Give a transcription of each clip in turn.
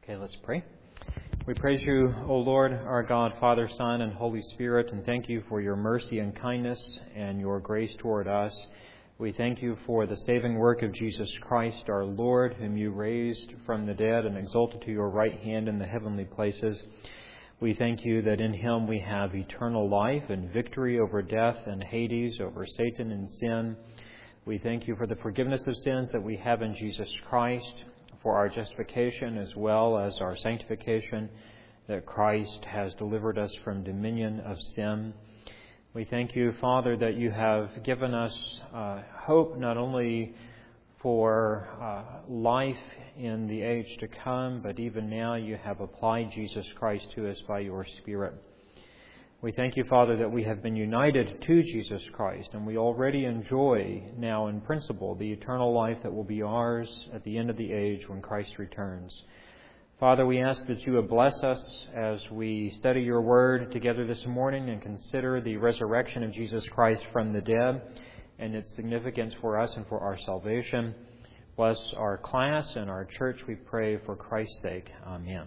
Okay, let's pray. We praise you, O Lord, our God, Father, Son, and Holy Spirit, and thank you for your mercy and kindness and your grace toward us. We thank you for the saving work of Jesus Christ, our Lord, whom you raised from the dead and exalted to your right hand in the heavenly places. We thank you that in him we have eternal life and victory over death and Hades, over Satan and sin. We thank you for the forgiveness of sins that we have in Jesus Christ, for our justification as well as our sanctification, that Christ has delivered us from dominion of sin. We thank you, Father, that you have given us hope not only for life in the age to come, but even now you have applied Jesus Christ to us by your Spirit. We thank you, Father, that we have been united to Jesus Christ, and we already enjoy now in principle the eternal life that will be ours at the end of the age when Christ returns. Father, we ask that you would bless us as we study your word together this morning and consider the resurrection of Jesus Christ from the dead and its significance for us and for our salvation. Bless our class and our church, we pray, for Christ's sake. Amen.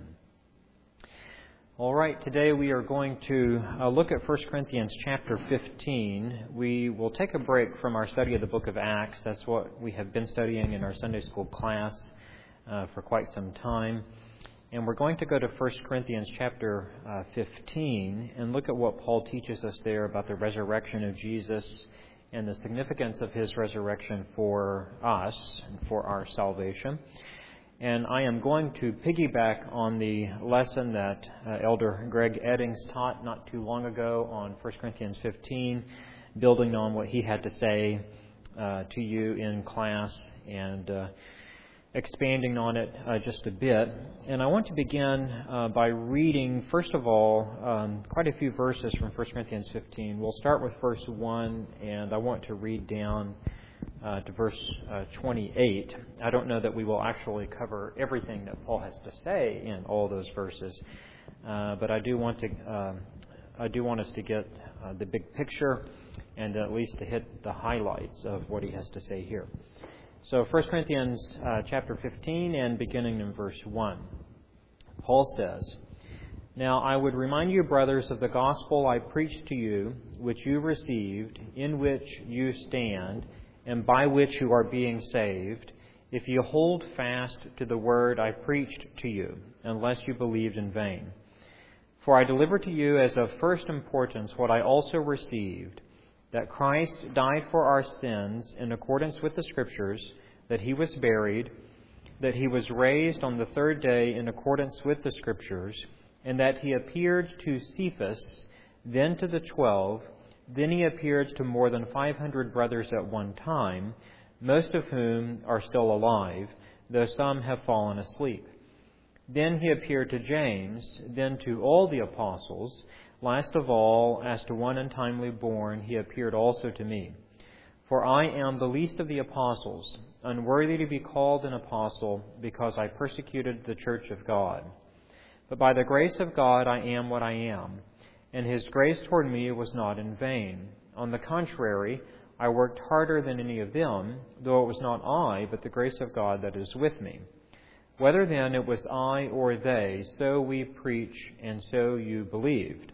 All right, today we are going to look at 1 Corinthians chapter 15. We will take a break from our study of the book of Acts. That's what we have been studying in our Sunday school class for quite some time. And we're going to go to 1 Corinthians chapter 15 and look at what Paul teaches us there about the resurrection of Jesus and the significance of his resurrection for us and for our salvation. And I am going to piggyback on the lesson that Elder Greg Eddings taught not too long ago on 1 Corinthians 15, building on what he had to say to you in class and expanding on it just a bit. And I want to begin by reading, first of all, quite a few verses from 1 Corinthians 15. We'll start with verse 1, and I want to read down to verse 28. I don't know that we will actually cover everything that Paul has to say in all those verses, but I do want us to get the big picture and at least to hit the highlights of what he has to say here. So 1 Corinthians chapter 15 and beginning in verse 1. Paul says, "Now I would remind you, brothers, of the gospel I preached to you, which you received, in which you stand, and by which you are being saved, if you hold fast to the word I preached to you, unless you believed in vain. For I delivered to you as of first importance what I also received, that Christ died for our sins in accordance with the Scriptures, that he was buried, that he was raised on the third day in accordance with the Scriptures, and that he appeared to Cephas, then to the 12, then he appeared to more than 500 brothers at one time, most of whom are still alive, though some have fallen asleep. Then he appeared to James, then to all the apostles. Last of all, as to one untimely born, he appeared also to me. For I am the least of the apostles, unworthy to be called an apostle, because I persecuted the church of God. But by the grace of God I am what I am. And his grace toward me was not in vain. On the contrary, I worked harder than any of them, though it was not I, but the grace of God that is with me. Whether then it was I or they, so we preach, and so you believed.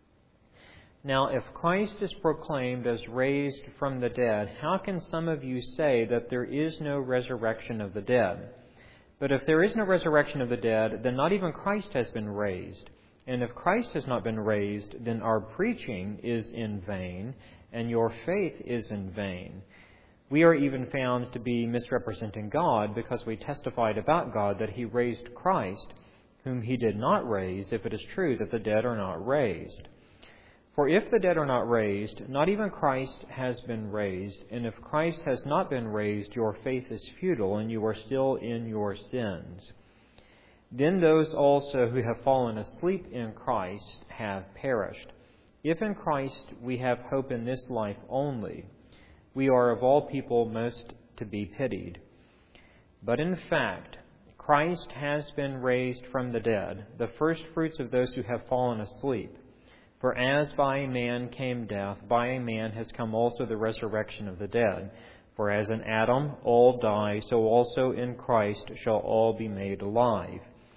Now, if Christ is proclaimed as raised from the dead, how can some of you say that there is no resurrection of the dead? But if there is no resurrection of the dead, then not even Christ has been raised. And if Christ has not been raised, then our preaching is in vain, and your faith is in vain. We are even found to be misrepresenting God, because we testified about God that he raised Christ, whom he did not raise, if it is true that the dead are not raised. For if the dead are not raised, not even Christ has been raised. And if Christ has not been raised, your faith is futile, and you are still in your sins. Then those also who have fallen asleep in Christ have perished. If in Christ we have hope in this life only, we are of all people most to be pitied. But in fact, Christ has been raised from the dead, the first fruits of those who have fallen asleep. For as by a man came death, by a man has come also the resurrection of the dead. For as in Adam all die, so also in Christ shall all be made alive.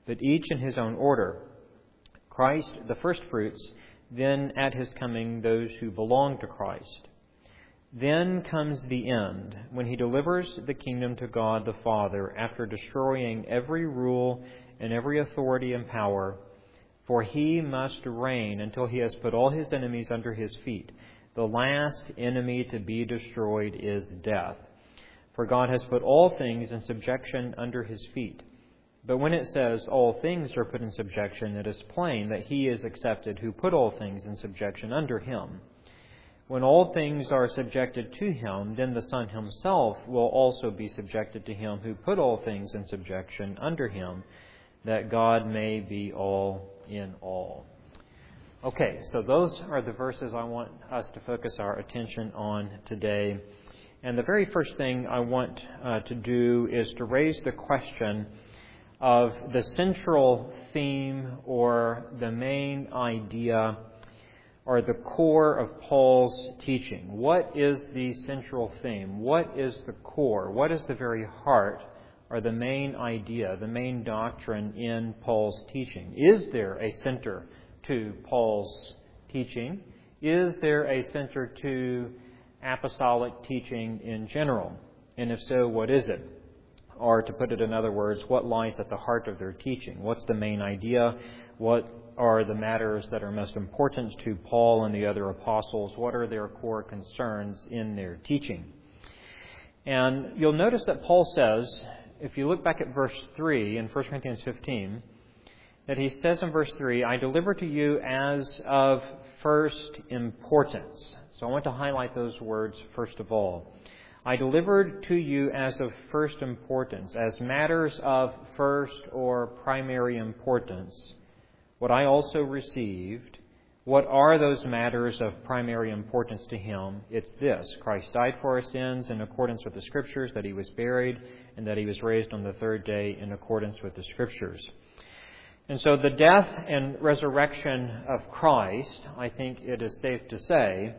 but each in his own order. Christ, the firstfruits, then at his coming, those who belong to Christ. Then comes the end, when he delivers the kingdom to God the Father after destroying every rule and every authority and power, for he must reign until he has put all his enemies under his feet. The last enemy to be destroyed is death. For God has put all things in subjection under his feet. But when it says all things are put in subjection, it is plain that he is accepted who put all things in subjection under him. When all things are subjected to him, then the Son himself will also be subjected to him who put all things in subjection under him, that God may be all in all. Okay, so those are the verses I want us to focus our attention on today. And the very first thing I want to do is to raise the question of the central theme or the main idea or the core of Paul's teaching. What is the central theme? What is the core? What is the very heart or the main idea, the main doctrine in Paul's teaching? Is there a center to Paul's teaching? Is there a center to apostolic teaching in general? And if so, what is it? Or to put it in other words, what lies at the heart of their teaching? What's the main idea? What are the matters that are most important to Paul and the other apostles? What are their core concerns in their teaching? And you'll notice that Paul says, if you look back at verse 3 in 1 Corinthians 15, that he says in verse 3, I deliver to you as of first importance. So I want to highlight those words first of all. I delivered to you as of first importance, as matters of first or primary importance, what I also received. What are those matters of primary importance to him? It's this: Christ died for our sins in accordance with the Scriptures, that he was buried, and that he was raised on the third day in accordance with the Scriptures. And so the death and resurrection of Christ, I think it is safe to say,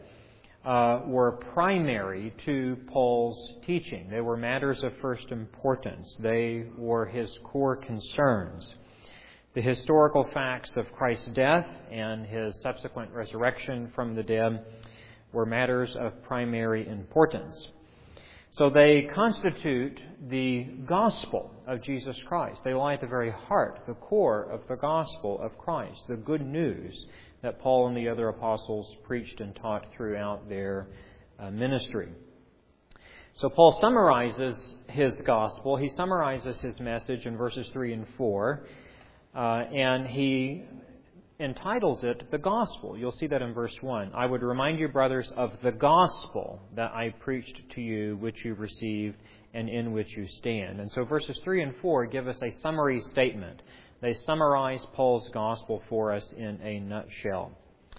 were primary to Paul's teaching. They were matters of first importance. They were his core concerns. The historical facts of Christ's death and his subsequent resurrection from the dead were matters of primary importance. So they constitute the gospel of Jesus Christ. They lie at the very heart, the core of the gospel of Christ, the good news that Paul and the other apostles preached and taught throughout their ministry. So Paul summarizes his gospel. He summarizes his message in verses 3 and 4, and he entitles it the gospel. You'll see that in verse 1. I would remind you, brothers, of the gospel that I preached to you, which you received and in which you stand. And so verses 3 and 4 give us a summary statement. They summarize Paul's gospel for us in a nutshell.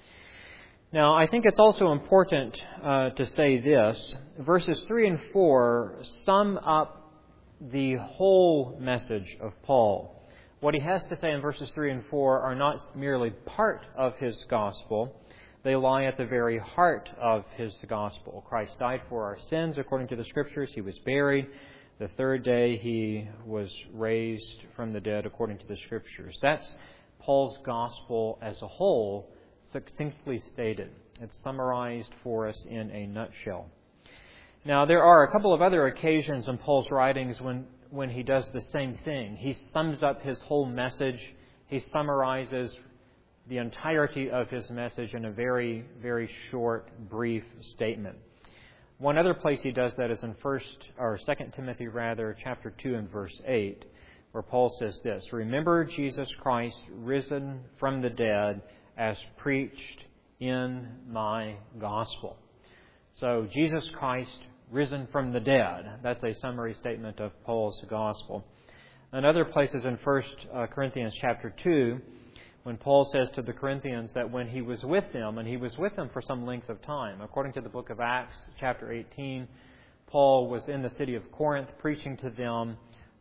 Now, I think it's also important to say this. Verses 3 and 4 sum up the whole message of Paul. What he has to say in verses 3 and 4 are not merely part of his gospel. They lie at the very heart of his gospel. Christ died for our sins according to the Scriptures. He was buried. The third day he was raised from the dead according to the Scriptures. That's Paul's gospel as a whole, succinctly stated. It's summarized for us in a nutshell. Now, there are a couple of other occasions in Paul's writings when he does the same thing. He sums up his whole message. He summarizes the entirety of his message in a very, very short, brief statement. One other place he does that is in 2 Timothy chapter 2 and verse 8, where Paul says this: Remember Jesus Christ risen from the dead as preached in my gospel. So Jesus Christ risen from the dead. That's a summary statement of Paul's gospel. Another place is in 1 Corinthians chapter 2, when Paul says to the Corinthians that when he was with them, and he was with them for some length of time. According to the book of Acts, chapter 18, Paul was in the city of Corinth preaching to them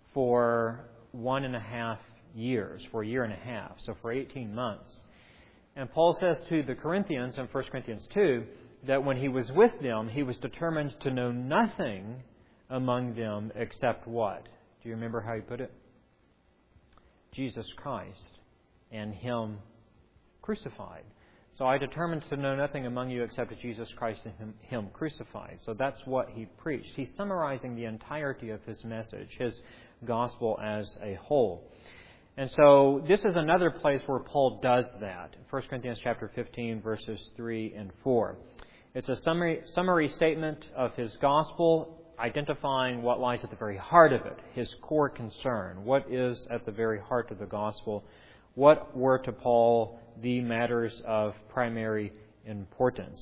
for 1.5 years, for a year and a half, so for 18 months. And Paul says to the Corinthians in 1 Corinthians 2 that when he was with them, he was determined to know nothing among them except what? Do you remember how he put it? Jesus Christ and Him crucified. So I determined to know nothing among you except Jesus Christ and Him crucified. So that's what He preached. He's summarizing the entirety of His message, His gospel as a whole. And so this is another place where Paul does that. 1 Corinthians chapter 15, verses 3 and 4. It's a summary statement of his gospel, identifying what lies at the very heart of it, his core concern. What is at the very heart of the gospel? What were to Paul the matters of primary importance?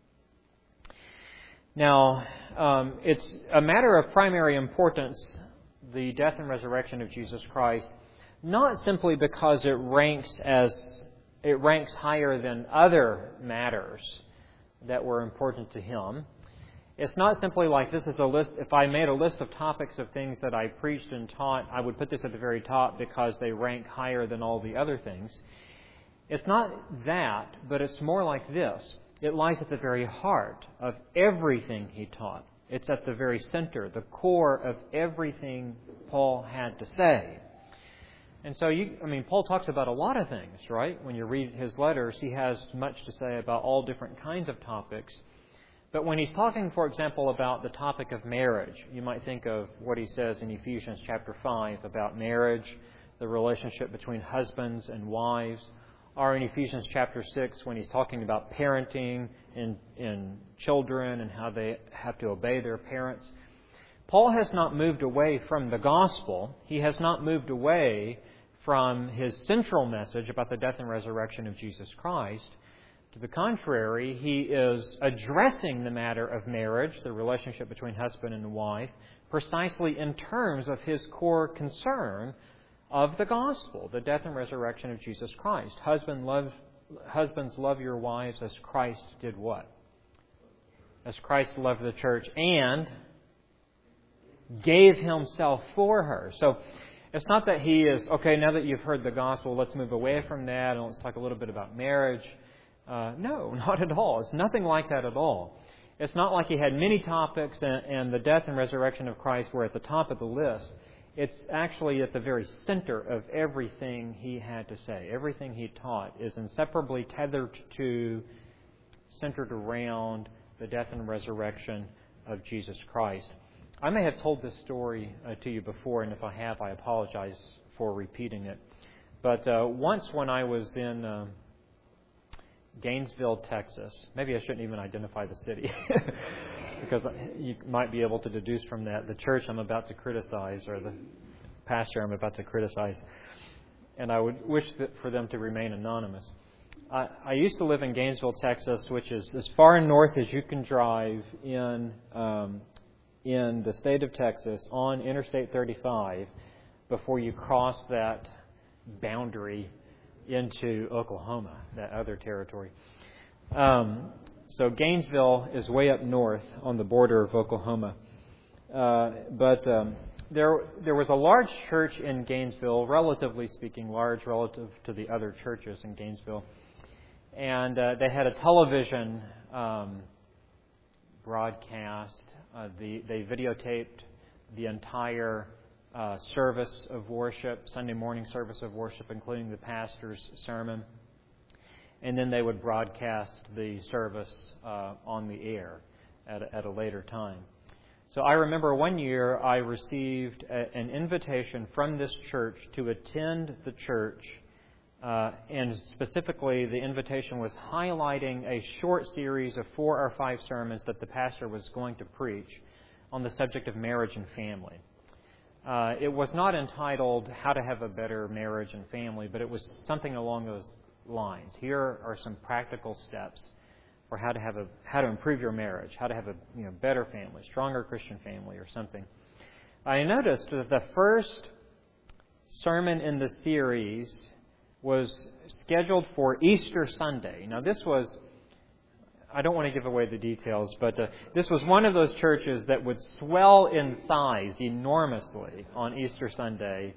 Now, it's a matter of primary importance, the death and resurrection of Jesus Christ, not simply because it ranks higher than other matters that were important to Him. It's not simply like this is a list. If I made a list of topics of things that I preached and taught, I would put this at the very top because they rank higher than all the other things. It's not that, but it's more like this. It lies at the very heart of everything he taught. It's at the very center, the core of everything Paul had to say. And so, Paul talks about a lot of things, right? When you read his letters, he has much to say about all different kinds of topics. But when he's talking, for example, about the topic of marriage, you might think of what he says in Ephesians chapter 5 about marriage, the relationship between husbands and wives, or in Ephesians chapter 6 when he's talking about parenting and children and how they have to obey their parents. Paul has not moved away from the gospel. He has not moved away from his central message about the death and resurrection of Jesus Christ. To the contrary, he is addressing the matter of marriage, the relationship between husband and wife, precisely in terms of his core concern of the gospel, the death and resurrection of Jesus Christ. Husbands, love your wives as Christ did what? As Christ loved the church and gave Himself for her. So it's not that he is, okay, now that you've heard the gospel, let's move away from that and let's talk a little bit about marriage. No, not at all. It's nothing like that at all. It's not like he had many topics and the death and resurrection of Christ were at the top of the list. It's actually at the very center of everything he had to say. Everything he taught is inseparably tethered to, centered around the death and resurrection of Jesus Christ. I may have told this story to you before, and if I have, I apologize for repeating it. But once when I was in Gainesville, Texas, maybe I shouldn't even identify the city, because you might be able to deduce from that the church I'm about to criticize or the pastor I'm about to criticize, and I would wish for them to remain anonymous. I used to live in Gainesville, Texas, which is as far north as you can drive in the state of Texas on Interstate 35 before you cross that boundary into Oklahoma, that other territory. So Gainesville is way up north on the border of Oklahoma. But there was a large church in Gainesville, relatively speaking, large relative to the other churches in Gainesville. And they had a television broadcast. They videotaped the entire service of worship, Sunday morning service of worship, including the pastor's sermon. And then they would broadcast the service on the air at a later time. So I remember one year I received an invitation from this church to attend the church, and specifically the invitation was highlighting a short series of 4 or 5 sermons that the pastor was going to preach on the subject of marriage and family. It was not entitled How to Have a Better Marriage and Family, but it was something along those lines. Here are some practical steps for how to improve your marriage, how to have a better family, stronger Christian family, or something. I noticed that the first sermon in the series was scheduled for Easter Sunday. Now this was, I don't want to give away the details, but this was one of those churches that would swell in size enormously on Easter Sunday.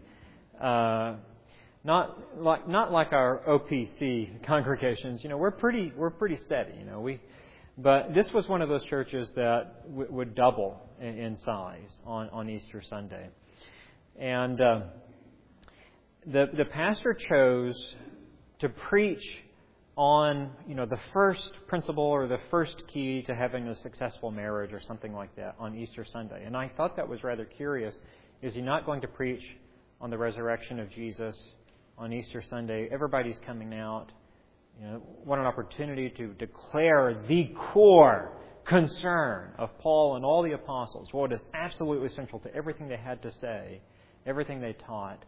Not like our OPC congregations. We're pretty steady. But this was one of those churches that would double in size on Easter Sunday. And the pastor chose to preach on, the first principle or the first key to having a successful marriage or something like that on Easter Sunday. And I thought that was rather curious. Is he not going to preach on the resurrection of Jesus on Easter Sunday? Everybody's coming out. What an opportunity to declare the core concern of Paul and all the apostles, what is absolutely essential to everything they had to say, everything they taught,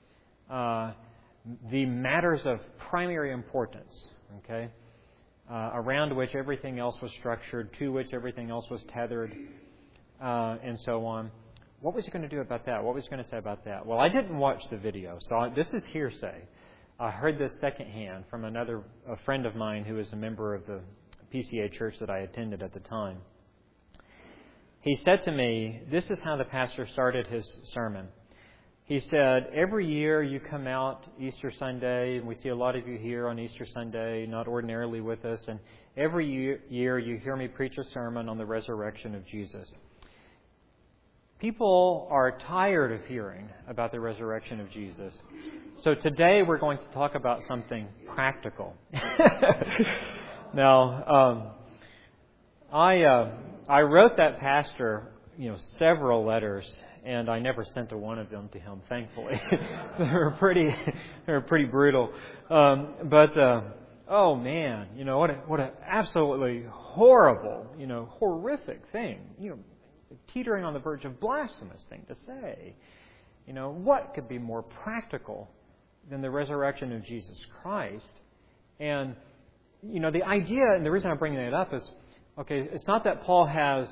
the matters of primary importance, around which everything else was structured, to which everything else was tethered, and so on. What was he going to do about that? What was he going to say about that? Well, I didn't watch the video, so this is hearsay. I heard this secondhand from a friend of mine who is a member of the PCA church that I attended at the time. He said to me, this is how the pastor started his sermon. He said, every year you come out Easter Sunday, and we see a lot of you here on Easter Sunday, not ordinarily with us, and every year you hear me preach a sermon on the resurrection of Jesus. People are tired of hearing about the resurrection of Jesus. So today we're going to talk about something practical. Now, I wrote that pastor, several letters, and I never sent a one of them to him, thankfully. They were pretty brutal. Oh man, what an absolutely horrible, horrific thing, teetering on the verge of blasphemous thing to say. What could be more practical than the resurrection of Jesus Christ? And, the idea, and the reason I'm bringing it up is, it's not that Paul has,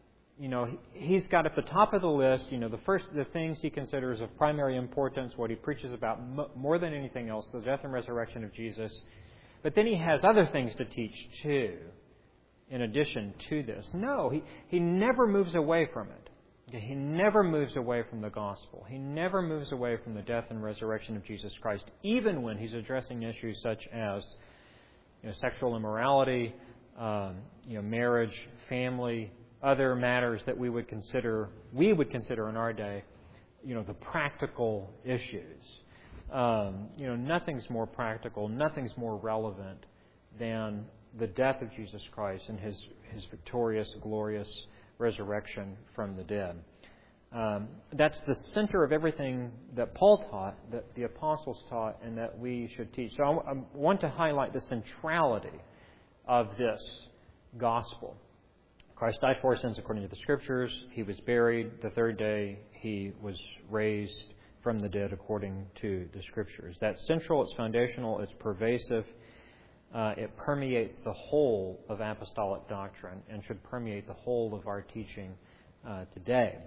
he's got at the top of the list, the things he considers of primary importance, what he preaches about more than anything else, the death and resurrection of Jesus. But then he has other things to teach too, in addition to this. No, he never moves away from it. He never moves away from the gospel. He never moves away from the death and resurrection of Jesus Christ, even when he's addressing issues such as sexual immorality, marriage, family, other matters that we would consider in our day, the practical issues. Nothing's more practical, nothing's more relevant than the death of Jesus Christ and his victorious, glorious resurrection from the dead. That's the center of everything that Paul taught, that the apostles taught, and that we should teach. So I want to highlight the centrality of this gospel. Christ died for our sins according to the Scriptures. He was buried. The third day He was raised from the dead according to the Scriptures. That's central, it's foundational, it's pervasive. It permeates the whole of apostolic doctrine and should permeate the whole of our teaching today.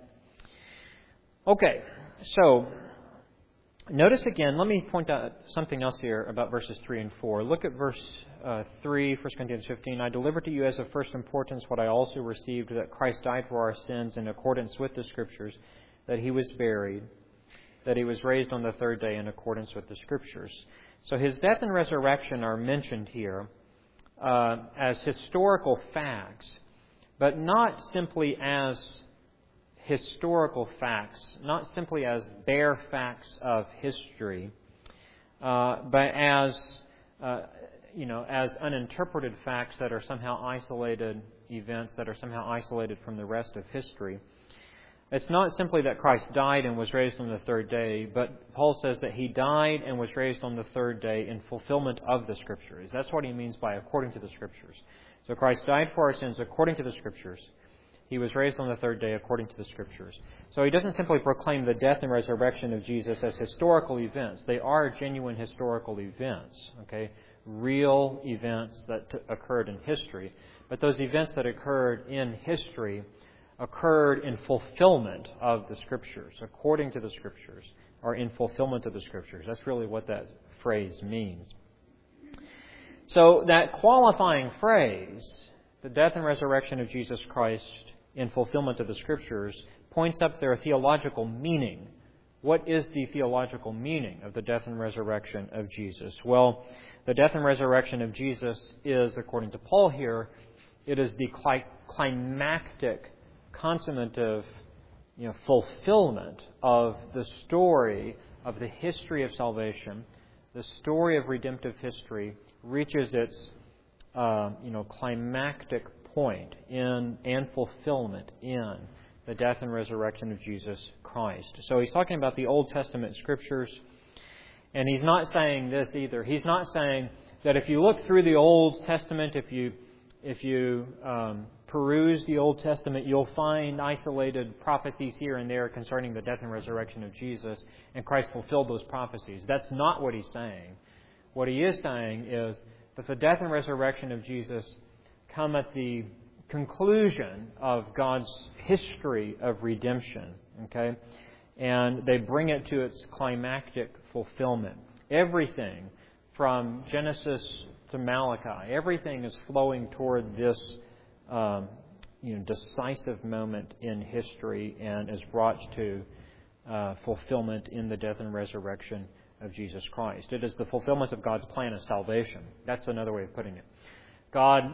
Okay, so notice again, let me point out something else here about verses 3 and 4. Look at verse 3, 1 Corinthians 15. I delivered to you as of first importance what I also received, that Christ died for our sins in accordance with the Scriptures, that He was buried, that He was raised on the third day in accordance with the Scriptures. So His death and resurrection are mentioned here as historical facts, but not simply as historical facts, not simply as bare facts of history, but as uninterpreted facts that are somehow isolated events that are somehow isolated from the rest of history. It's not simply that Christ died and was raised on the third day, but Paul says that He died and was raised on the third day in fulfillment of the Scriptures. That's what he means by according to the Scriptures. So Christ died for our sins according to the Scriptures. He was raised on the third day according to the Scriptures. So he doesn't simply proclaim the death and resurrection of Jesus as historical events. They are genuine historical events, real events that occurred in history. But those events that occurred in history occurred in fulfillment of the Scriptures, according to the Scriptures, or in fulfillment of the Scriptures. That's really what that phrase means. So that qualifying phrase, the death and resurrection of Jesus Christ in fulfillment of the Scriptures, points up their theological meaning. What is the theological meaning of the death and resurrection of Jesus? Well, the death and resurrection of Jesus is, according to Paul here, it is the climactic, consummative fulfillment of the story of the history of salvation, the story of redemptive history, reaches its climactic point in and fulfillment in the death and resurrection of Jesus Christ. So he's talking about the Old Testament Scriptures, and he's not saying this either. He's not saying that if you look through the Old Testament, if you peruse the Old Testament, you'll find isolated prophecies here and there concerning the death and resurrection of Jesus, and Christ fulfilled those prophecies. That's not what he's saying. What he is saying is that the death and resurrection of Jesus come at the conclusion of God's history of redemption, okay? And they bring it to its climactic fulfillment. Everything from Genesis to Malachi, everything is flowing toward this decisive moment in history and is brought to fulfillment in the death and resurrection of Jesus Christ. It is the fulfillment of God's plan of salvation. That's another way of putting it. God,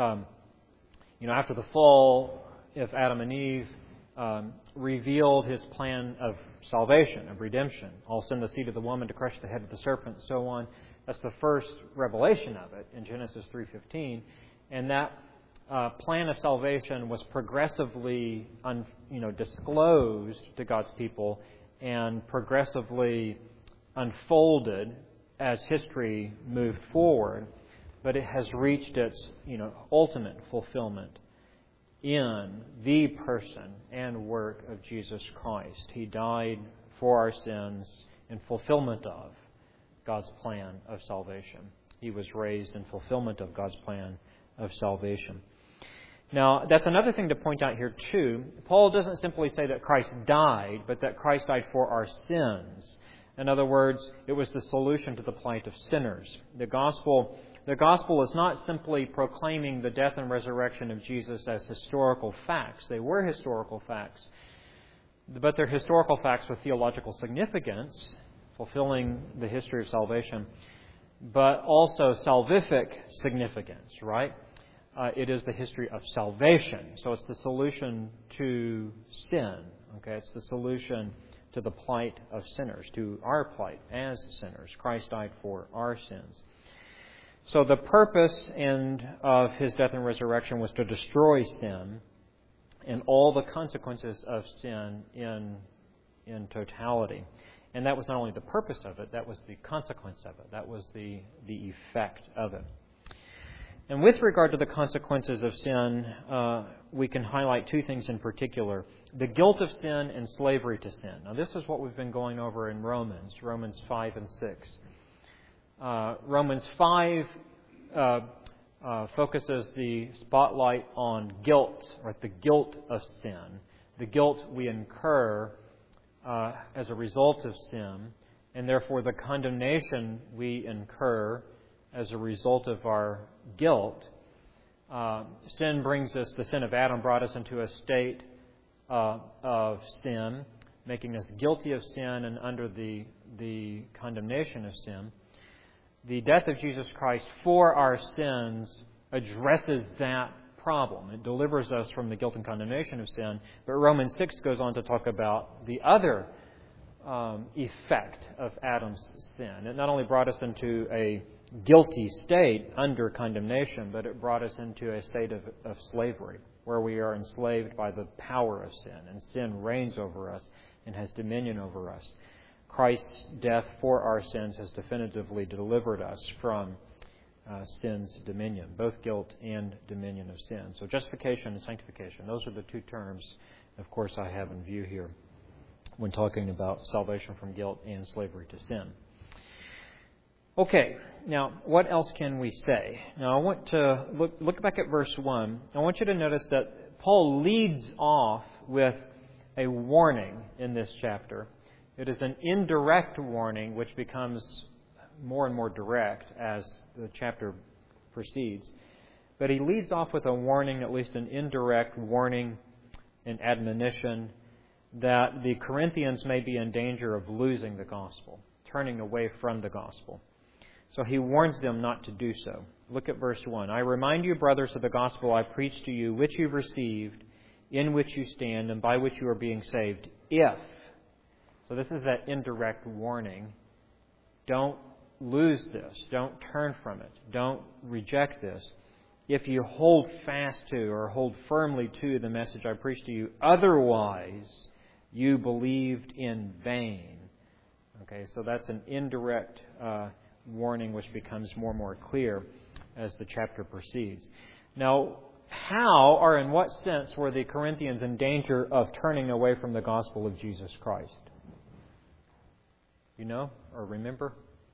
after the fall of Adam and Eve, revealed His plan of salvation, of redemption. I'll send the seed of the woman to crush the head of the serpent, and so on. That's the first revelation of it in Genesis 3:15, and that plan of salvation was progressively, disclosed to God's people and progressively unfolded as history moved forward. But it has reached its, ultimate fulfillment in the person and work of Jesus Christ. He died for our sins in fulfillment of God's plan of salvation. He was raised in fulfillment of God's plan of salvation. Now, that's another thing to point out here, too. Paul doesn't simply say that Christ died, but that Christ died for our sins. In other words, it was the solution to the plight of sinners. The gospel is not simply proclaiming the death and resurrection of Jesus as historical facts. They were historical facts, but they're historical facts with theological significance, fulfilling the history of salvation, but also salvific significance, right? It is the history of salvation. So it's the solution to sin. Okay, it's the solution to the plight of sinners, to our plight as sinners. Christ died for our sins. So the purpose of His death and resurrection was to destroy sin and all the consequences of sin in totality. And that was not only the purpose of it, that was the consequence of it. That was the effect of it. And with regard to the consequences of sin, we can highlight two things in particular. The guilt of sin and slavery to sin. Now, this is what we've been going over in Romans 5 and 6. Romans 5 focuses the spotlight on guilt, or the guilt of sin, the guilt we incur as a result of sin, and therefore the condemnation we incur as a result of our guilt. Sin brings us, the sin of Adam brought us into a state of sin, making us guilty of sin and under the condemnation of sin. The death of Jesus Christ for our sins addresses that problem. It delivers us from the guilt and condemnation of sin. But Romans 6 goes on to talk about the other effect of Adam's sin. It not only brought us into a guilty state under condemnation, but it brought us into a state of slavery, where we are enslaved by the power of sin, and sin reigns over us and has dominion over us. Christ's death for our sins has definitively delivered us from sin's dominion, both guilt and dominion of sin. So justification and sanctification, those are the two terms, of course, I have in view here when talking about salvation from guilt and slavery to sin. Okay, now what else can we say? Now I want to look back at verse 1. I want you to notice that Paul leads off with a warning in this chapter. It is an indirect warning which becomes more and more direct as the chapter proceeds. But he leads off with a warning, at least an indirect warning and admonition, that the Corinthians may be in danger of losing the gospel, turning away from the gospel. So he warns them not to do so. Look at verse 1. I remind you, brothers, of the gospel I preached to you, which you received, in which you stand, and by which you are being saved, if So this is that indirect warning. Don't lose this. Don't turn from it. Don't reject this. If you hold fast to or hold firmly to the message I preached to you, otherwise you believed in vain. Okay, so that's an indirect warning which becomes more and more clear as the chapter proceeds. Now, how or in what sense were the Corinthians in danger of turning away from the gospel of Jesus Christ? You know or remember?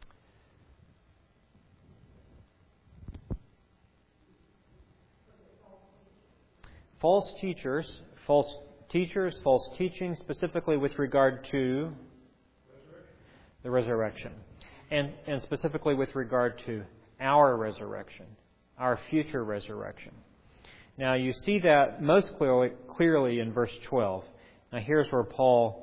False teachers, false teaching, specifically with regard to the resurrection. And specifically with regard to our resurrection, our future resurrection. Now you see that most clearly in verse 12. Now here's where Paul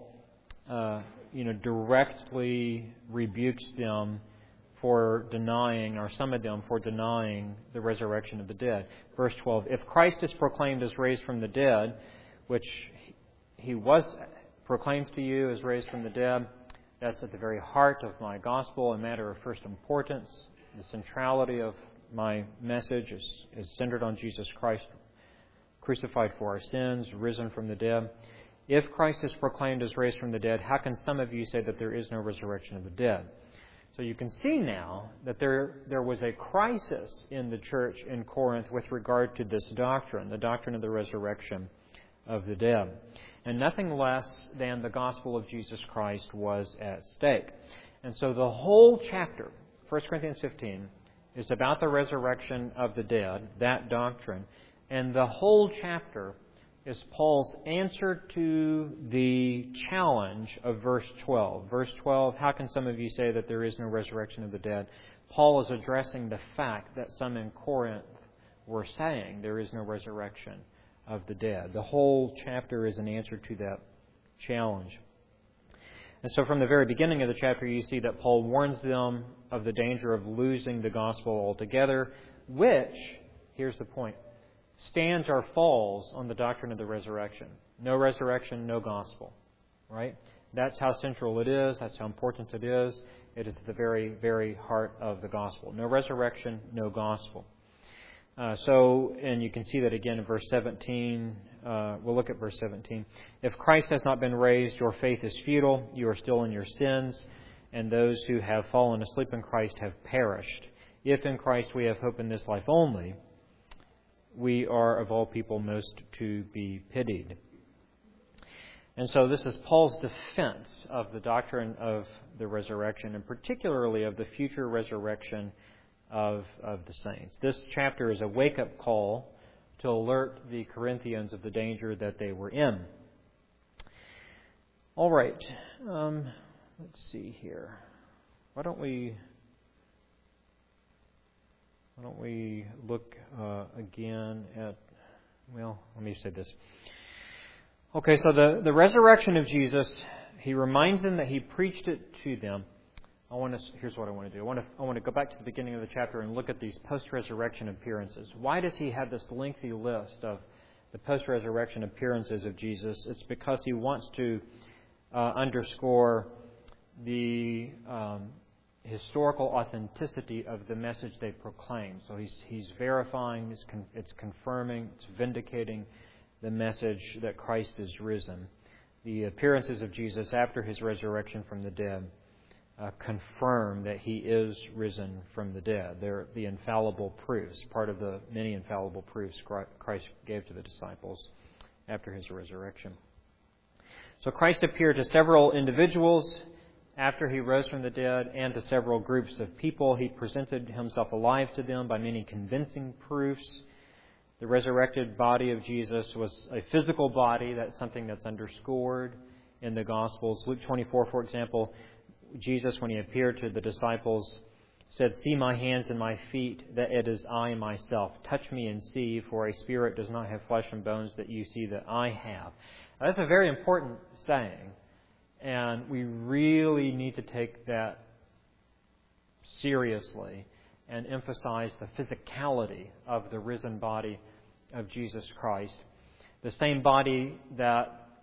directly rebukes them for denying, or some of them for denying, the resurrection of the dead. Verse 12, if Christ is proclaimed as raised from the dead, which He was proclaimed to you as raised from the dead, that's at the very heart of my gospel, a matter of first importance. The centrality of my message is centered on Jesus Christ, crucified for our sins, risen from the dead. If Christ is proclaimed as raised from the dead, how can some of you say that there is no resurrection of the dead? So you can see now that there was a crisis in the church in Corinth with regard to this doctrine, the doctrine of the resurrection of the dead. And nothing less than the gospel of Jesus Christ was at stake. And so the whole chapter, 1 Corinthians 15, is about the resurrection of the dead, that doctrine. And the whole chapter is Paul's answer to the challenge of verse 12. Verse 12, how can some of you say that there is no resurrection of the dead? Paul is addressing the fact that some in Corinth were saying there is no resurrection of the dead. The whole chapter is an answer to that challenge. And so from the very beginning of the chapter, you see that Paul warns them of the danger of losing the gospel altogether, which, here's the point, stands or falls on the doctrine of the resurrection. No resurrection, no gospel. Right? That's how central it is. That's how important it is. It is the very, very heart of the gospel. No resurrection, no gospel. And you can see that again in verse 17. We'll look at verse 17. If Christ has not been raised, your faith is futile. You are still in your sins. And those who have fallen asleep in Christ have perished. If in Christ we have hope in this life only, we are of all people most to be pitied. And so this is Paul's defense of the doctrine of the resurrection, and particularly of the future resurrection of the saints. This chapter is a wake-up call to alert the Corinthians of the danger that they were in. All right. Let's see here. Why don't we look again at, let me say this. Okay, so the resurrection of Jesus, He reminds them that He preached it to them. Here's what I want to do. I want to go back to the beginning of the chapter and look at these post-resurrection appearances. Why does He have this lengthy list of the post-resurrection appearances of Jesus? It's because He wants to underscore the historical authenticity of the message they proclaim. So he's verifying, it's confirming, it's vindicating the message that Christ is risen. The appearances of Jesus after His resurrection from the dead confirm that He is risen from the dead. They're the infallible proofs, part of the many infallible proofs Christ gave to the disciples after His resurrection. So Christ appeared to several individuals after He rose from the dead, and to several groups of people. He presented Himself alive to them by many convincing proofs. The resurrected body of Jesus was a physical body. That's something that's underscored in the Gospels. Luke 24, for example, Jesus, when He appeared to the disciples, said, "See my hands and my feet, that it is I myself. Touch me and see, for a spirit does not have flesh and bones that you see that I have." Now, that's a very important saying. And we really need to take that seriously and emphasize the physicality of the risen body of Jesus Christ. The same body that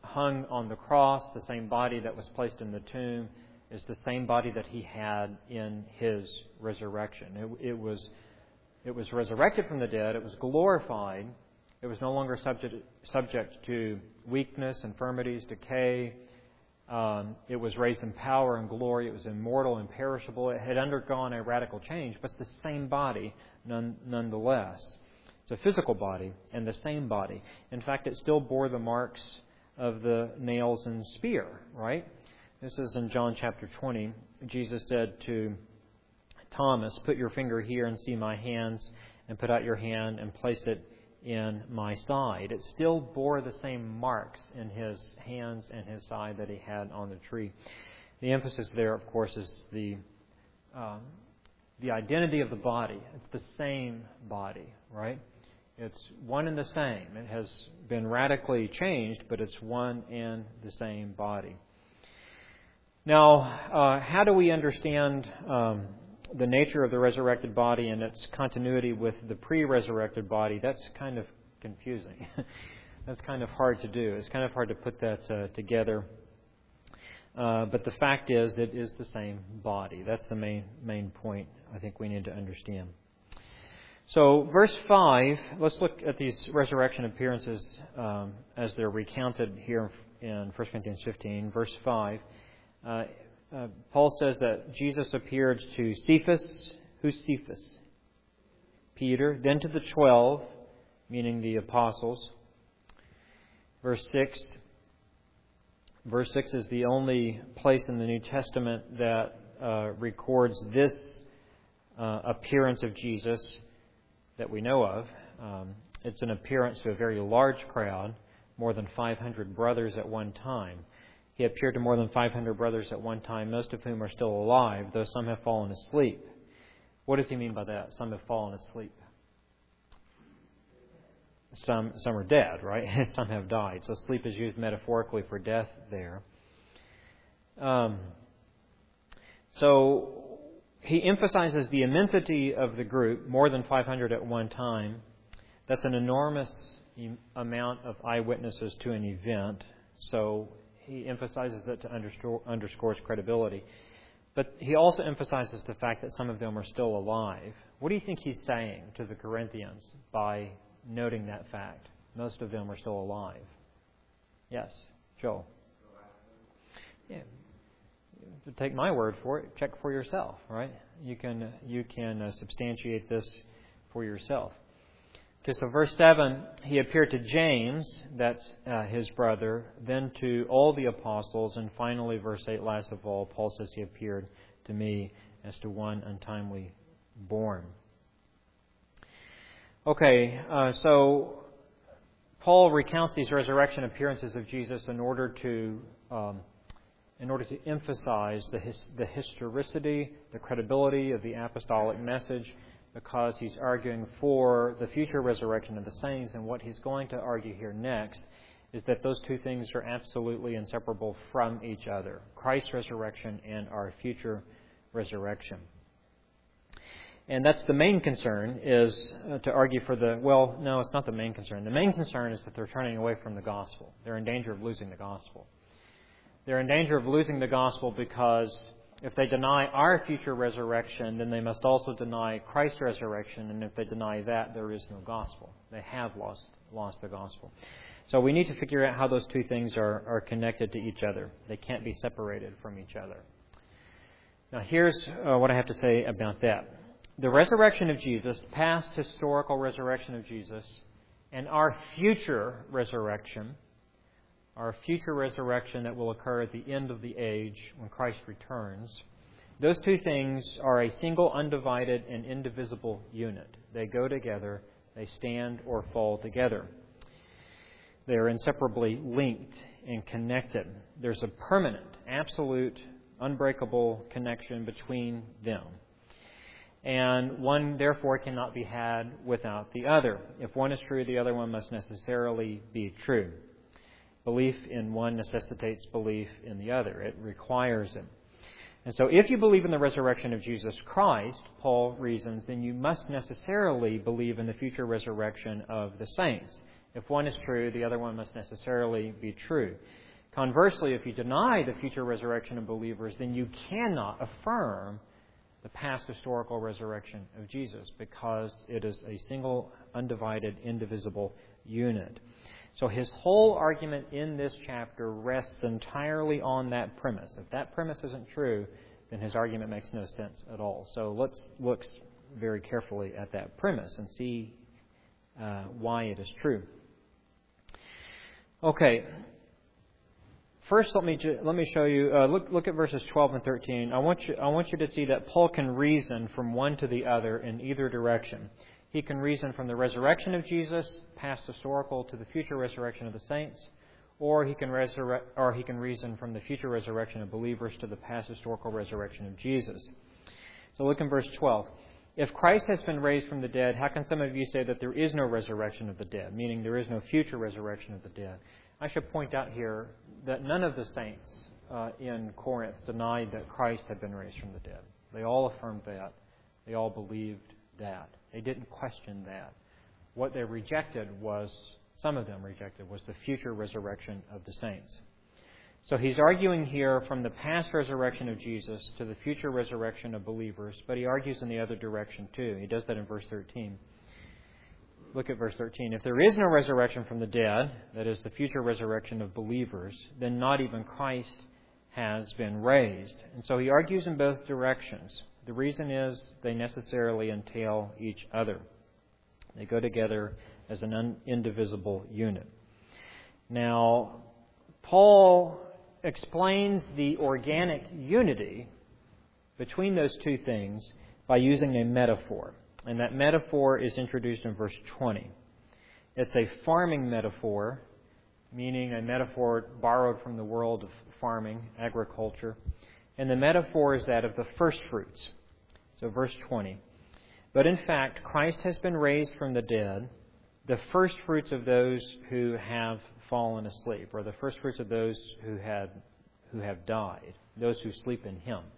hung on the cross, the same body that was placed in the tomb, is the same body that He had in His resurrection. It was resurrected from the dead. It was glorified. It was no longer subject to weakness, infirmities, decay. It was raised in power and glory. It was immortal, imperishable. It had undergone a radical change, but it's the same body nonetheless. It's a physical body and the same body. In fact, it still bore the marks of the nails and spear, right? This is in John chapter 20. Jesus said to Thomas, "Put your finger here and see my hands, and put out your hand and place it in my side." It still bore the same marks in His hands and His side that He had on the tree. The emphasis there, of course, is the identity of the body. It's the same body, right? It's one and the same. It has been radically changed, but it's one and the same body. Now, how do we understand the nature of the resurrected body and its continuity with the pre-resurrected body? That's kind of confusing. That's kind of hard to do. It's kind of hard to put that together. But the fact is, it is the same body. That's the main point I think we need to understand. So, verse 5, let's look at these resurrection appearances as they're recounted here in 1 Corinthians 15. Verse 5, Paul says that Jesus appeared to Cephas. Who's Cephas? Peter. Then to the 12, meaning the apostles. Verse 6 is the only place in the New Testament that records this appearance of Jesus that we know of. It's an appearance to a very large crowd, more than 500 brothers at one time. He appeared to more than 500 brothers at one time, most of whom are still alive, though some have fallen asleep. What does he mean by that? Some have fallen asleep. Some are dead, right? Some have died. So sleep is used metaphorically for death there. So he emphasizes the immensity of the group, more than 500 at one time. That's an enormous amount of eyewitnesses to an event. So he emphasizes it to underscore its credibility. But he also emphasizes the fact that some of them are still alive. What do you think he's saying to the Corinthians by noting that fact? Most of them are still alive. Yes, Joel. Yeah. To take my word for it, check for yourself, right? You can substantiate this for yourself. Okay, so verse 7, he appeared to James, that's his brother, then to all the apostles, and finally, verse 8, last of all, Paul says he appeared to me as to one untimely born. Okay, so Paul recounts these resurrection appearances of Jesus in order to emphasize the historicity, the credibility of the apostolic message, because he's arguing for the future resurrection of the saints. And what he's going to argue here next is that those two things are absolutely inseparable from each other: Christ's resurrection and our future resurrection. And that's the main concern, is to argue for no, it's not the main concern. The main concern is that they're turning away from the gospel. They're in danger of losing the gospel. They're in danger of losing the gospel because if they deny our future resurrection, then they must also deny Christ's resurrection. And if they deny that, there is no gospel. They have lost the gospel. So we need to figure out how those two things are connected to each other. They can't be separated from each other. Now here's what I have to say about that. The resurrection of Jesus, past historical resurrection of Jesus, and our future resurrection that will occur at the end of the age when Christ returns, those two things are a single, undivided, and indivisible unit. They go together. They stand or fall together. They are inseparably linked and connected. There's a permanent, absolute, unbreakable connection between them. And one, therefore, cannot be had without the other. If one is true, the other one must necessarily be true. Belief in one necessitates belief in the other. It requires it. And so if you believe in the resurrection of Jesus Christ, Paul reasons, then you must necessarily believe in the future resurrection of the saints. If one is true, the other one must necessarily be true. Conversely, if you deny the future resurrection of believers, then you cannot affirm the past historical resurrection of Jesus, because it is a single, undivided, indivisible unit. So his whole argument in this chapter rests entirely on that premise. If that premise isn't true, then his argument makes no sense at all. So let's look very carefully at that premise and see why it is true. Okay. First, let me show you. Look at verses 12 and 13. I want you to see that Paul can reason from one to the other in either direction. He can reason from the resurrection of Jesus, past historical, to the future resurrection of the saints, or he can reason from the future resurrection of believers to the past historical resurrection of Jesus. So look in verse 12. If Christ has been raised from the dead, how can some of you say that there is no resurrection of the dead, meaning there is no future resurrection of the dead? I should point out here that none of the saints in Corinth denied that Christ had been raised from the dead. They all affirmed that. They all believed that. They didn't question that. What they rejected was, some of them rejected, was the future resurrection of the saints. So he's arguing here from the past resurrection of Jesus to the future resurrection of believers, but he argues in the other direction too. He does that in verse 13. Look at verse 13. If there is no resurrection from the dead, that is the future resurrection of believers, then not even Christ has been raised. And so he argues in both directions. The reason is they necessarily entail each other. They go together as an indivisible unit. Now, Paul explains the organic unity between those two things by using a metaphor. And that metaphor is introduced in verse 20. It's a farming metaphor, meaning a metaphor borrowed from the world of farming, agriculture. And the metaphor is that of the first fruits. So verse 20. But in fact, Christ has been raised from the dead, the first fruits of those who have fallen asleep, or the first fruits of those who have died, those who sleep in Him.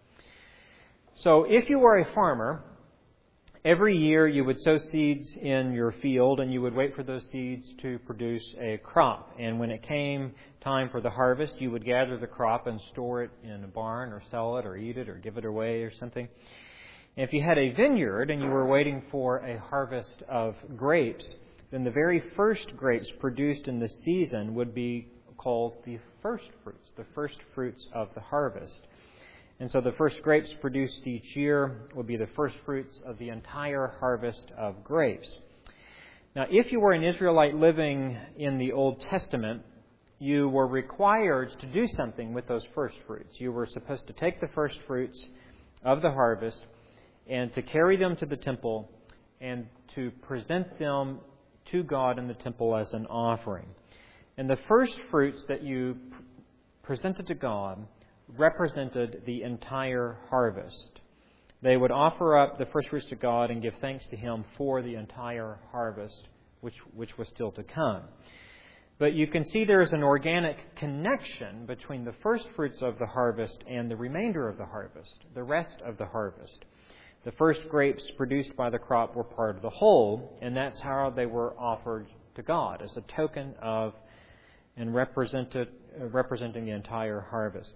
So if you were a farmer, every year you would sow seeds in your field, and you would wait for those seeds to produce a crop. And when it came time for the harvest, you would gather the crop and store it in a barn, or sell it, or eat it, or give it away, or something. If you had a vineyard and you were waiting for a harvest of grapes, then the very first grapes produced in the season would be called the first fruits of the harvest. And so the first grapes produced each year would be the first fruits of the entire harvest of grapes. Now, if you were an Israelite living in the Old Testament, you were required to do something with those first fruits. You were supposed to take the first fruits of the harvest and to carry them to the temple and to present them to God in the temple as an offering. And the first fruits that you presented to God represented the entire harvest. They would offer up the first fruits to God and give thanks to Him for the entire harvest, which was still to come. But you can see there is an organic connection between the first fruits of the harvest and the remainder of the harvest, the rest of the harvest. The first grapes produced by the crop were part of the whole, and that's how they were offered to God, as a token of and representing the entire harvest.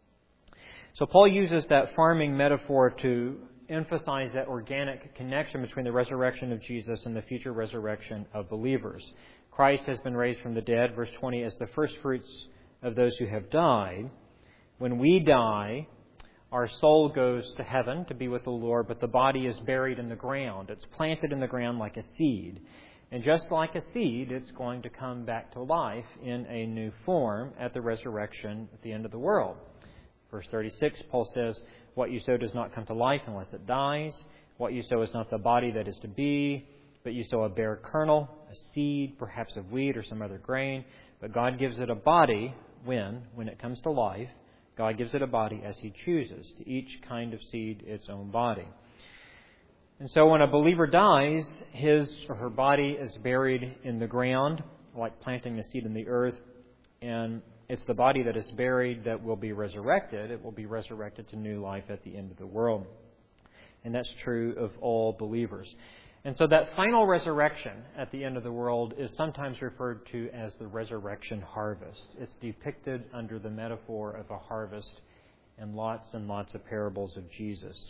So Paul uses that farming metaphor to emphasize that organic connection between the resurrection of Jesus and the future resurrection of believers. Christ has been raised from the dead, verse 20, as the first fruits of those who have died. When we die, our soul goes to heaven to be with the Lord, but the body is buried in the ground. It's planted in the ground like a seed. And just like a seed, it's going to come back to life in a new form at the resurrection at the end of the world. Verse 36, Paul says, what you sow does not come to life unless it dies. What you sow is not the body that is to be, but you sow a bare kernel, a seed, perhaps of wheat or some other grain. But God gives it a body when it comes to life. God gives it a body as He chooses, to each kind of seed its own body. And so when a believer dies, his or her body is buried in the ground, like planting a seed in the earth, and it's the body that is buried that will be resurrected. It will be resurrected to new life at the end of the world. And that's true of all believers. And so that final resurrection at the end of the world is sometimes referred to as the resurrection harvest. It's depicted under the metaphor of a harvest in lots and lots of parables of Jesus.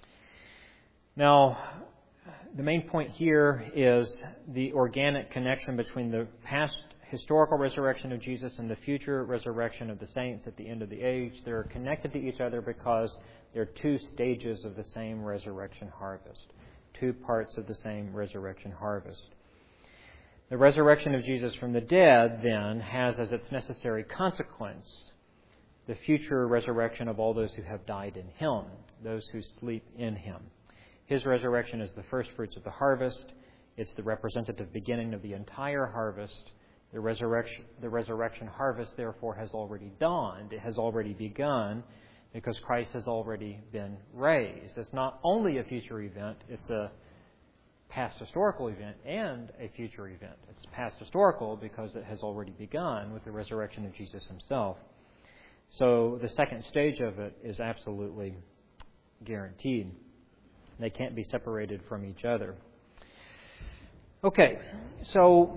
Now, the main point here is the organic connection between the past historical resurrection of Jesus and the future resurrection of the saints at the end of the age. They're connected to each other because they're two stages of the same resurrection harvest. Two parts of the same resurrection harvest. The resurrection of Jesus from the dead, then, has as its necessary consequence the future resurrection of all those who have died in Him, those who sleep in Him. His resurrection is the first fruits of the harvest. It's the representative beginning of the entire harvest. The resurrection harvest, therefore, has already dawned. It has already begun, because Christ has already been raised. It's not only a future event, it's a past historical event and a future event. It's past historical because it has already begun with the resurrection of Jesus Himself. So the second stage of it is absolutely guaranteed. They can't be separated from each other. Okay, so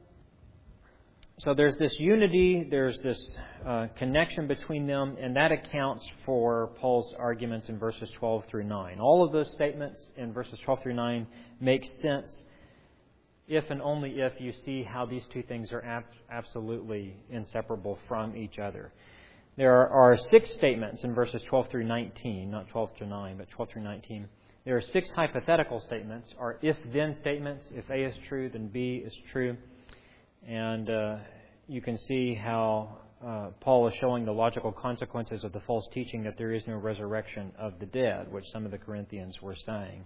there's this unity, there's this connection between them, and that accounts for Paul's arguments in verses 12 through 9. All of those statements in verses 12 through 9 make sense if and only if you see how these two things are absolutely inseparable from each other. There are 6 statements in verses 12 through 19, not 12 through 9, but 12 through 19. There are 6 hypothetical statements, or if-then statements. If A is true, then B is true. And you can see how Paul is showing the logical consequences of the false teaching that there is no resurrection of the dead, which some of the Corinthians were saying.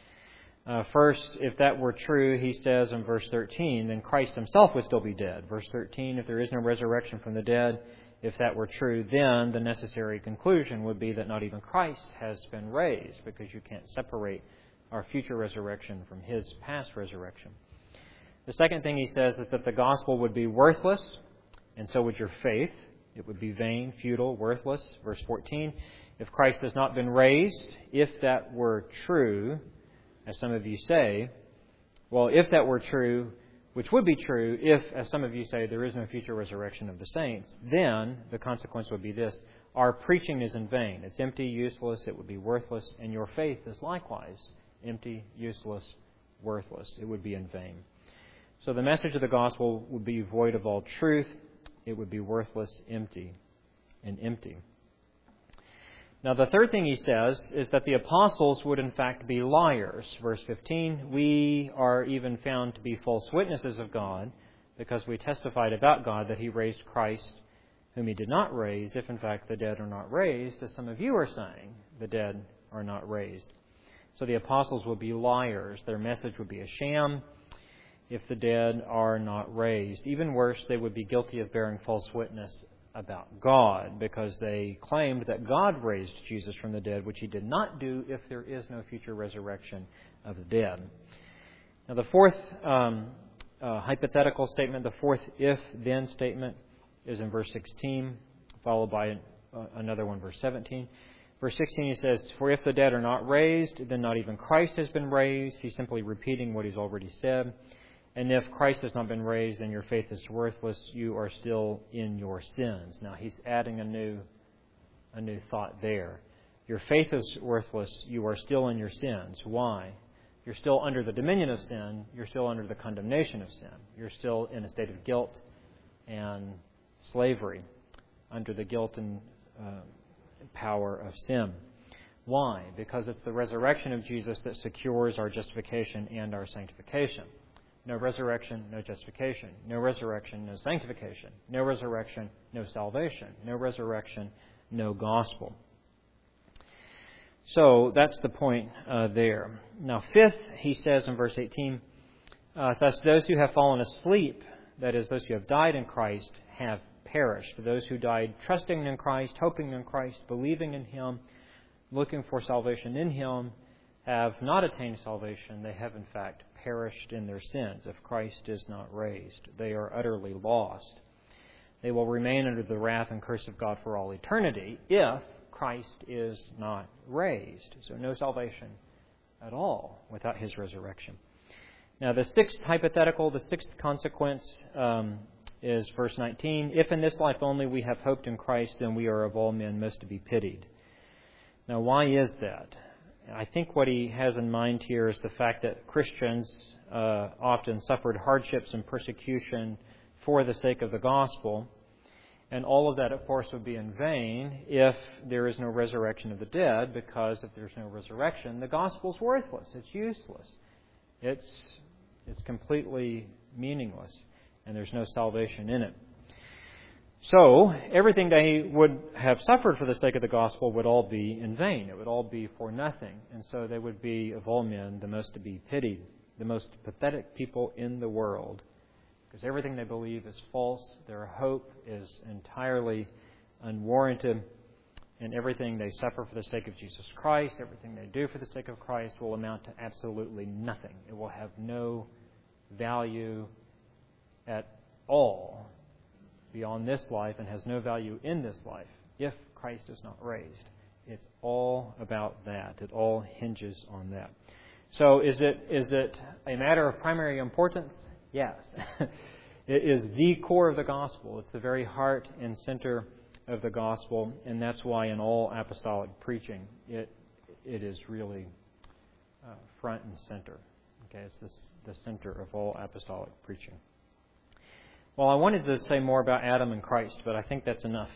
First, if that were true, he says in verse 13, then Christ Himself would still be dead. Verse 13, if there is no resurrection from the dead, if that were true, then the necessary conclusion would be that not even Christ has been raised, because you can't separate our future resurrection from His past resurrection. The second thing he says is that the gospel would be worthless, and so would your faith. It would be vain, futile, worthless. Verse 14, if Christ has not been raised, if that were true, as some of you say, well, if that were true, which would be true if, as some of you say, there is no future resurrection of the saints, then the consequence would be this: our preaching is in vain. It's empty, useless, it would be worthless, and your faith is likewise empty, useless, worthless. It would be in vain. So the message of the gospel would be void of all truth. It would be worthless, empty. Now, the third thing he says is that the apostles would in fact be liars. Verse 15, we are even found to be false witnesses of God, because we testified about God that He raised Christ, whom He did not raise, if in fact the dead are not raised, as some of you are saying, the dead are not raised. So the apostles would be liars. Their message would be a sham if the dead are not raised. Even worse, they would be guilty of bearing false witness about God, because they claimed that God raised Jesus from the dead, which He did not do if there is no future resurrection of the dead. Now, the fourth hypothetical statement, the fourth if-then statement, is in verse 16, followed by another one, verse 17. Verse 16, he says, for if the dead are not raised, then not even Christ has been raised. He's simply repeating what he's already said. And if Christ has not been raised, then your faith is worthless. You are still in your sins. Now, he's adding a new thought there. Your faith is worthless. You are still in your sins. Why? You're still under the dominion of sin. You're still under the condemnation of sin. You're still in a state of guilt and slavery, under the guilt and power of sin. Why? Because it's the resurrection of Jesus that secures our justification and our sanctification. No resurrection, no justification. No resurrection, no sanctification. No resurrection, no salvation. No resurrection, no gospel. So that's the point there. Now, fifth, he says in verse 18, thus those who have fallen asleep, that is, those who have died in Christ, have perished. Those who died trusting in Christ, hoping in Christ, believing in Him, looking for salvation in Him, have not attained salvation. They have, in fact, perished in their sins. If Christ is not raised, they are utterly lost. They will remain under the wrath and curse of God for all eternity if Christ is not raised. So no salvation at all without His resurrection. Now, the sixth hypothetical, the sixth consequence is verse 19. If in this life only we have hoped in Christ, then we are of all men most to be pitied. Now, why is that? I think what he has in mind here is the fact that Christians often suffered hardships and persecution for the sake of the gospel. And all of that, of course, would be in vain if there is no resurrection of the dead, because if there's no resurrection, the gospel's worthless. It's useless. It's completely meaningless, and there's no salvation in it. So, everything they would have suffered for the sake of the gospel would all be in vain. It would all be for nothing. And so they would be, of all men, the most to be pitied, the most pathetic people in the world. Because everything they believe is false, their hope is entirely unwarranted, and everything they suffer for the sake of Jesus Christ, everything they do for the sake of Christ will amount to absolutely nothing. It will have no value at all beyond this life, and has no value in this life if Christ is not raised. It's all about that. It all hinges on that. So is it a matter of primary importance? Yes. It is the core of the gospel. It's the very heart and center of the gospel, and that's why in all apostolic preaching it is really front and center. Okay, it's the center of all apostolic preaching. Well, I wanted to say more about Adam and Christ, but I think that's enough.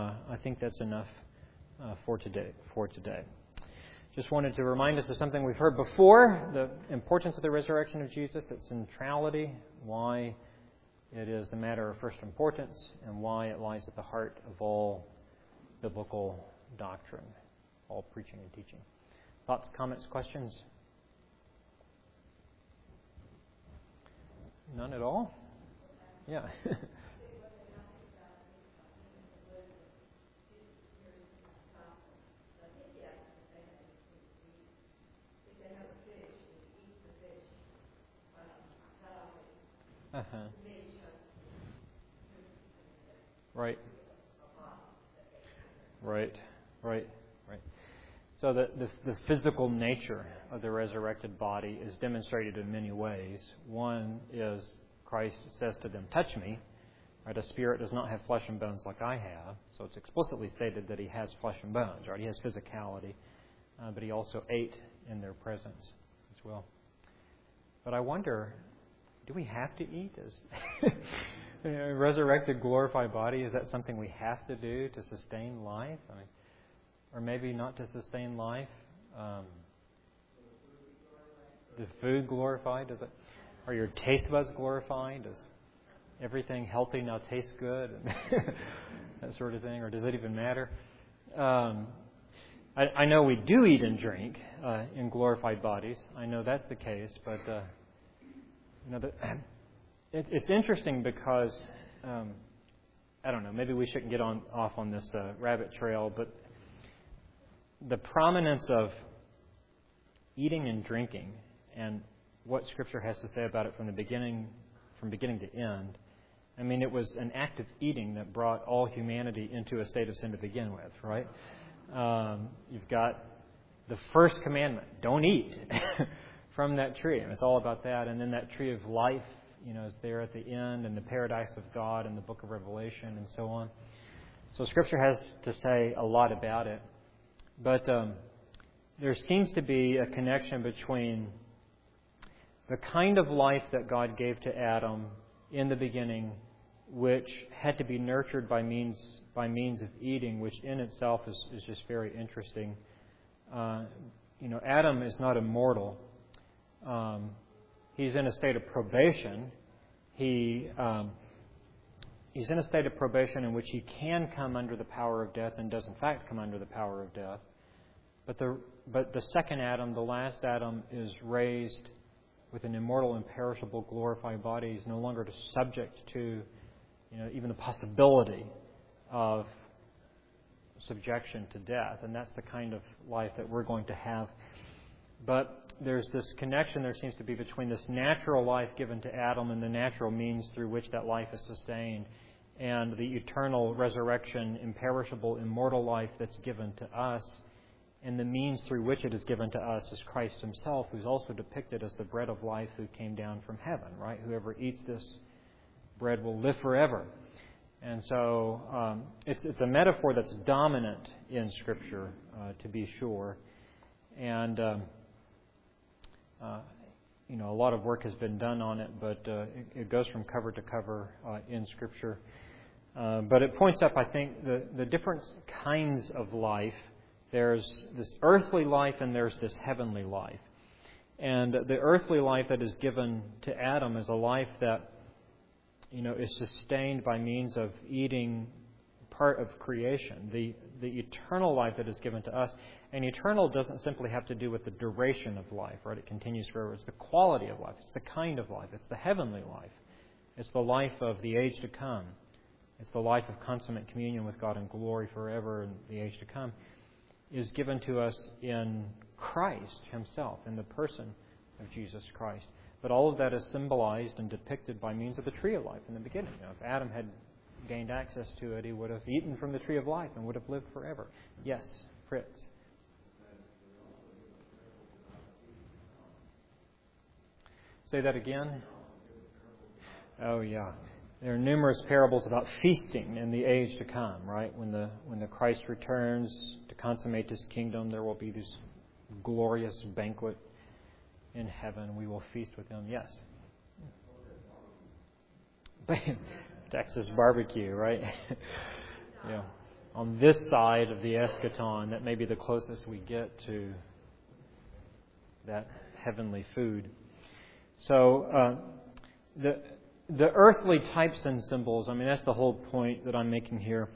For today. Just wanted to remind us of something we've heard before: the importance of the resurrection of Jesus, its centrality, why it is a matter of first importance, and why it lies at the heart of all biblical doctrine, all preaching and teaching. Thoughts, comments, questions? None at all? Yeah. Uh-huh. Right. So the physical nature of the resurrected body is demonstrated in many ways. One is Christ says to them, "Touch me." Right? A spirit does not have flesh and bones like I have. So it's explicitly stated that he has flesh and bones. Right? He has physicality, but he also ate in their presence as well. But I wonder, do we have to eat as a resurrected, glorified body? Is that something we have to do to sustain life? I mean, or maybe not to sustain life. The food glorified? Does it? Are your taste buds glorified? Does everything healthy now taste good? That sort of thing? Or does it even matter? I know we do eat and drink in glorified bodies. I know that's the case, but it's interesting because I don't know. Maybe we shouldn't get off on this rabbit trail, but the prominence of eating and drinking and what Scripture has to say about it from beginning to end. I mean, it was an act of eating that brought all humanity into a state of sin to begin with, right? You've got the first commandment, don't eat from that tree. And it's all about that. And then that tree of life, is there at the end, and the paradise of God in the book of Revelation and so on. So Scripture has to say a lot about it. But there seems to be a connection between the kind of life that God gave to Adam in the beginning, which had to be nurtured by means of eating, which in itself is just very interesting. Adam is not immortal. He's in a state of probation. He's in a state of probation in which he can come under the power of death, and does in fact come under the power of death. But the second Adam, the last Adam, is raised with an immortal, imperishable, glorified body. He's no longer subject to, even the possibility of subjection to death. And that's the kind of life that we're going to have. But there's this connection, there seems to be, between this natural life given to Adam and the natural means through which that life is sustained, and the eternal resurrection, imperishable, immortal life that's given to us. and the means through which it is given to us is Christ himself, who's also depicted as the bread of life who came down from heaven, right? Whoever eats this bread will live forever. And so it's a metaphor that's dominant in Scripture, to be sure. And, a lot of work has been done on it, but it goes from cover to cover in Scripture. But it points up, I think, the different kinds of life. There's this earthly life and there's this heavenly life. And the earthly life that is given to Adam is a life that, is sustained by means of eating part of creation. The eternal life that is given to us. And eternal doesn't simply have to do with the duration of life, right? It continues forever. It's the quality of life. It's the kind of life. It's the heavenly life. It's the life of the age to come. It's the life of consummate communion with God in glory forever in the age to come, is given to us in Christ himself, in the person of Jesus Christ. But all of that is symbolized and depicted by means of the tree of life in the beginning. If Adam had gained access to it, he would have eaten from the tree of life and would have lived forever. Yes, Fritz. Say that again. Oh, yeah. There are numerous parables about feasting in the age to come, right? When the Christ returns to consummate his kingdom, there will be this glorious banquet in heaven. We will feast with him. Yes. Texas barbecue, right? Yeah. On this side of the eschaton, that may be the closest we get to that heavenly food. So the earthly types and symbols, that's the whole point that I'm making here,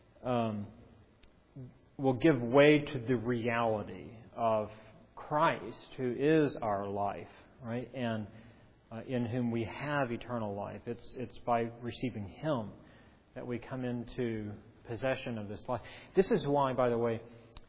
will give way to the reality of Christ, who is our life, right? And in whom we have eternal life. It's by receiving Him that we come into possession of this life. This is why, by the way,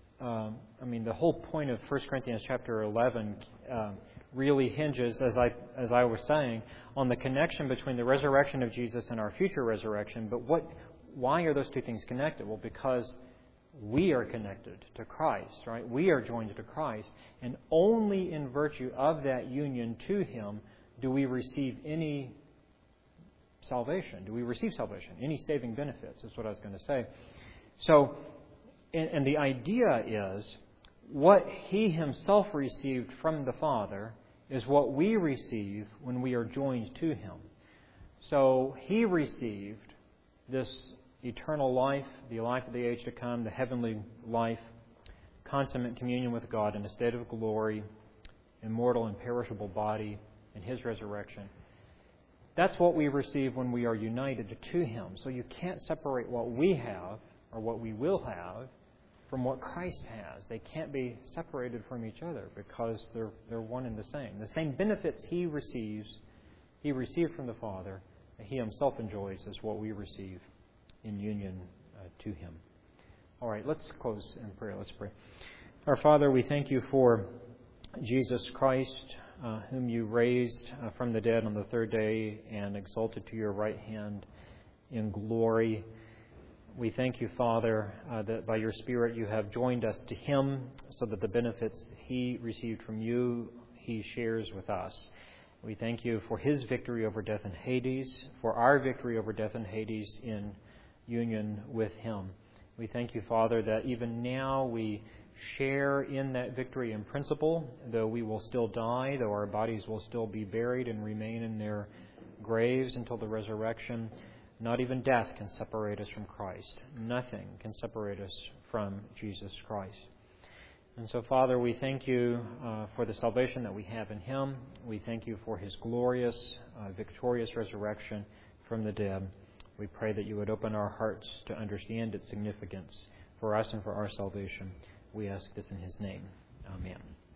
the whole point of 1 Corinthians chapter 11 really hinges, as I was saying, on the connection between the resurrection of Jesus and our future resurrection. But why are those two things connected? Well, because we are connected to Christ, right? We are joined to Christ, and only in virtue of that union to Him do we receive any salvation. Do we receive salvation? Any saving benefits is what I was going to say. So, and the idea is, what He Himself received from the Father is what we receive when we are joined to Him. So He received this eternal life, the life of the age to come, the heavenly life, consummate communion with God in a state of glory, immortal, imperishable body, in His resurrection. That's what we receive when we are united to Him. So you can't separate what we have or what we will have from what Christ has. They can't be separated from each other because they're one and the same. The same benefits He received from the Father, that He Himself enjoys, is what we receive in union to Him. All right, let's close in prayer. Let's pray. Our Father, we thank You for Jesus Christ, whom You raised from the dead on the third day and exalted to Your right hand in glory. We thank You, Father, that by Your Spirit You have joined us to Him so that the benefits He received from You, He shares with us. We thank You for His victory over death and Hades, for our victory over death and Hades in union with Him. We thank You, Father, that even now we share in that victory in principle, though we will still die, though our bodies will still be buried and remain in their graves until the resurrection. Not even death can separate us from Christ. Nothing can separate us from Jesus Christ. And so, Father, we thank You for the salvation that we have in Him. We thank You for His glorious, victorious resurrection from the dead. We pray that You would open our hearts to understand its significance for us and for our salvation. We ask this in His name. Amen.